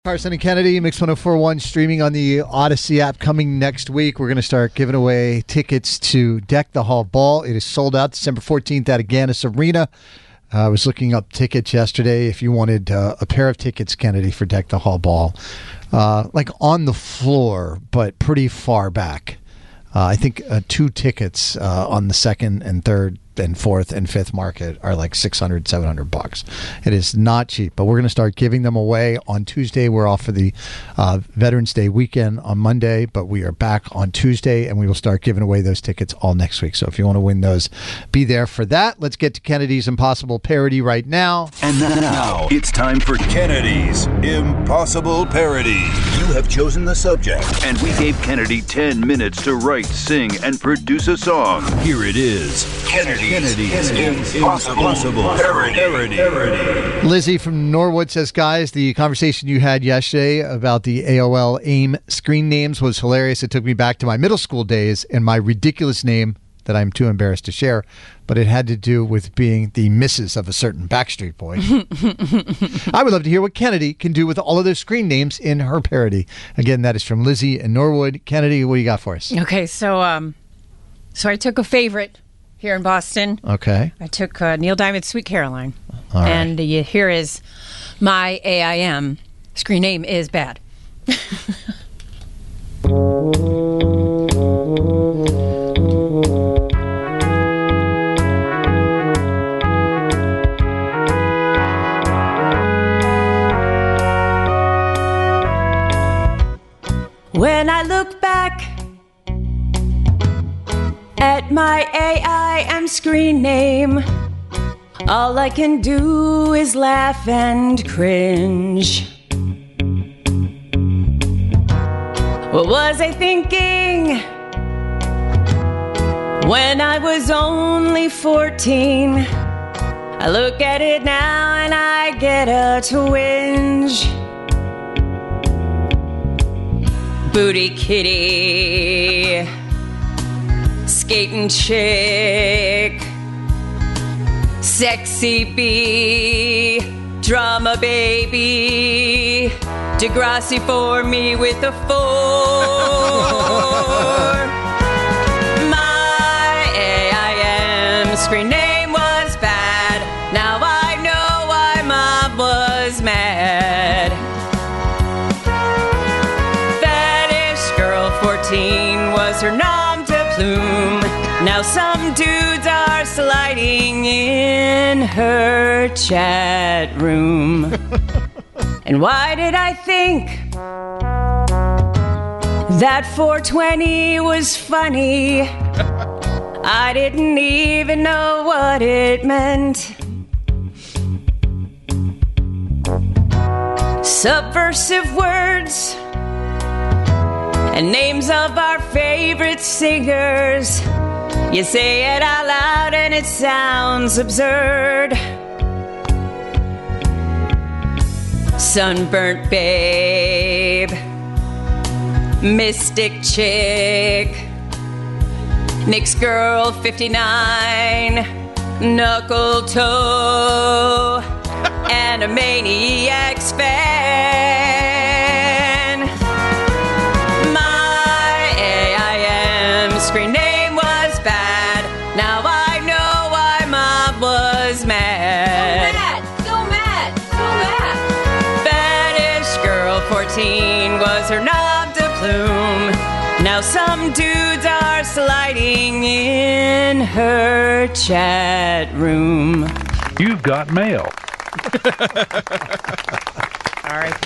Carson and Kennedy, Mix 104.1, streaming on the Odyssey app. Coming next week, we're going to start giving away tickets to Deck the Hall Ball. It is sold out December 14th at Agganis Arena. I was looking up tickets yesterday. If you wanted a pair of tickets, Kennedy, for Deck the Hall Ball, like on the floor, but pretty far back. I think 2 tickets on the second and third and fourth and fifth market are like $600, $700. It is not cheap, but we're going to start giving them away on Tuesday. We're off for the Veterans Day weekend on Monday, but we are back on Tuesday, and we will start giving away those tickets all next week. So if you want to win those, be there for that. Let's get to Kennedy's Impossible Parody right now. And now it's time for Kennedy's Impossible Parody. You have chosen the subject, and we gave Kennedy 10 minutes to write, sing, and produce a song. Here it is. Kennedy's Impossible Parody. Lizzie from Norwood says, guys, the conversation you had yesterday about the AOL AIM screen names was hilarious. It took me back to my middle school days and my ridiculous name that I'm too embarrassed to share, but it had to do with being the missus of a certain Backstreet Boy. I would love to hear what Kennedy can do with all of those screen names in her parody. Again, that is from Lizzie in Norwood. Kennedy, what do you got for us? Okay, so I took a favorite here in Boston. Okay. I took Neil Diamond's Sweet Caroline. All right. And here is my AIM. Screen name is bad. When I look back at my AIM screen name, all I can do is laugh and cringe. What was I thinking when I was only 14? I look at it now and I get a twinge. Booty kitty, skating chick, sexy bee, drama baby, Degrassi for me with a 4. My AIM screen name was bad. Now I know why Mom was mad. Fetish girl 14 was her nom de plume. Now some dudes are sliding in her chat room. And why did I think that 420 was funny? I didn't even know what it meant. Subversive words and names of our favorite singers. You say it out loud and it sounds absurd. Sunburnt babe, mystic chick, Nick's girl 59, knuckle toe, and a maniac's fan. My AIM screen name was bad. Now I know why Mom was mad. So mad. 14 was her nom de plume. Now some dudes are sliding in her chat room. You've got mail. R.I.P.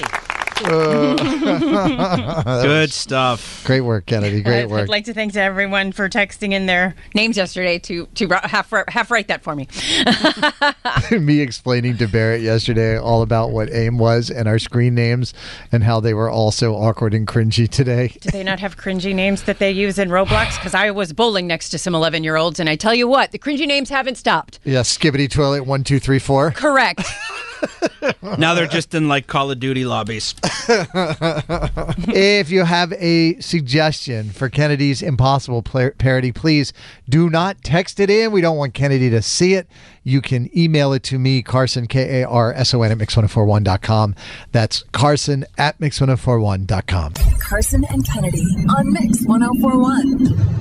Good stuff. Great work, Kennedy. Great work. I'd like to thank everyone for texting in their names yesterday to half write that for me. Me explaining to Barrett yesterday all about what AIM was and our screen names and how they were all so awkward and cringy today. Do they not have cringy names that they use in Roblox? Because I was bowling next to some 11-year-olds, and I tell you what, the cringy names haven't stopped. Yeah, Skibbity Toilet 1, 2, 3, 4. Correct. Now they're just in like Call of Duty lobbies. If you have a suggestion for Kennedy's Impossible parody, please do not text it in. We don't want Kennedy to see it. You can email it to me, Carson, Karson at Mix1041.com. That's Carson at Mix1041.com. Carson and Kennedy on Mix 1041.